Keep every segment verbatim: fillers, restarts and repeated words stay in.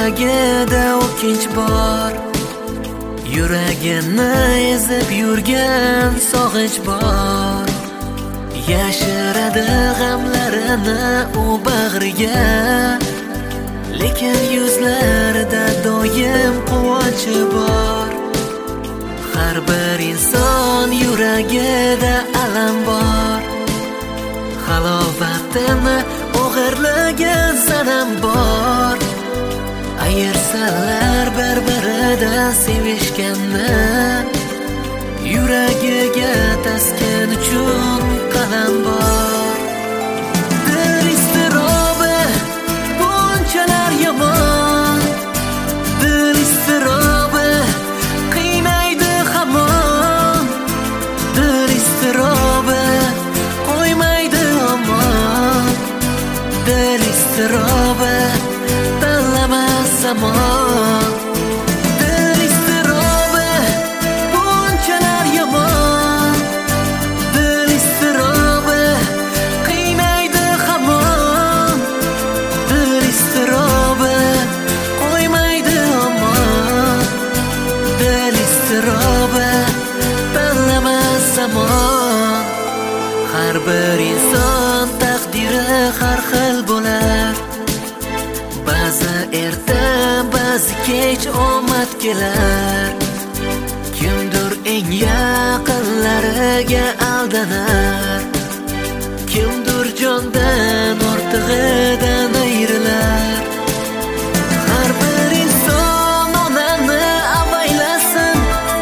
yuragida o'kinch bor, yuragini ezib yurgan sog'inch bor. Yashiradi g'amlarini u bag'riga, lekin yuzlarida doim quvonchi bor. Har bir inson yuragida alam bor, halovatini o'g'irlagan sanam bor. Ayirsalar bir-biridan sevishganni, yuragiga taskin uchun qalam bor. Dil iztirobi bunchalar yomon, dil iztirobi qiynaydi hamon, dil iztirobi qo'ymaydi omon, dil iztirobi tanlamas zamon. Dil iztirobi bunchalar yomon, dil iztirobi qiynaydi hamon, dil iztirobi qo'ymaydi omon, dil iztirobi tanlamas zamon. Har bir inson taqdiri har xil bo'lar, ba'zi erta, ba'zi kech omad kelar. Kimdir eng yaqinlariga aldanar, kimdir jondan ortig'idan ayrilar. Har bir inson onani avaylasin,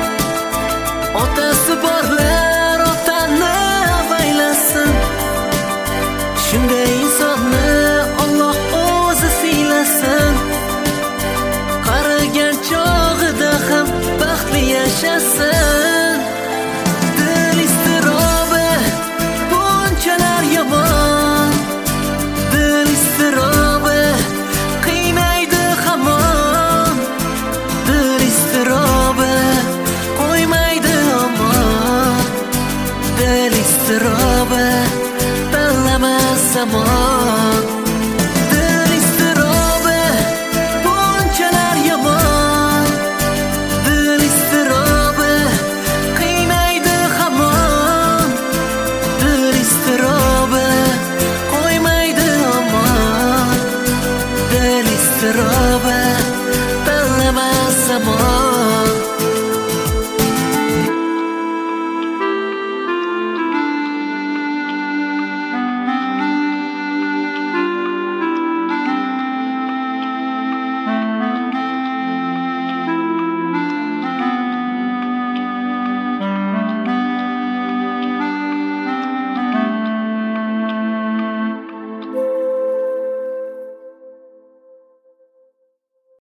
otasi borlar otani avaylasin. Shunday insonni Alloh o'zi siylasin, qarigan chog'ida ham baxtli yashasin. Dil iztirobi bunchalar yomon, dil iztirobi qiynaydi hamon, dil iztirobi qo'ymaydi omon, dil iztirobi tanlamas zamon. Dil iztirobi bunchalar yomon, dil iztirobi qiynaydi hamon, dil iztirobi qo'ymaydi omon, dil iztirobi tanlamas zamon.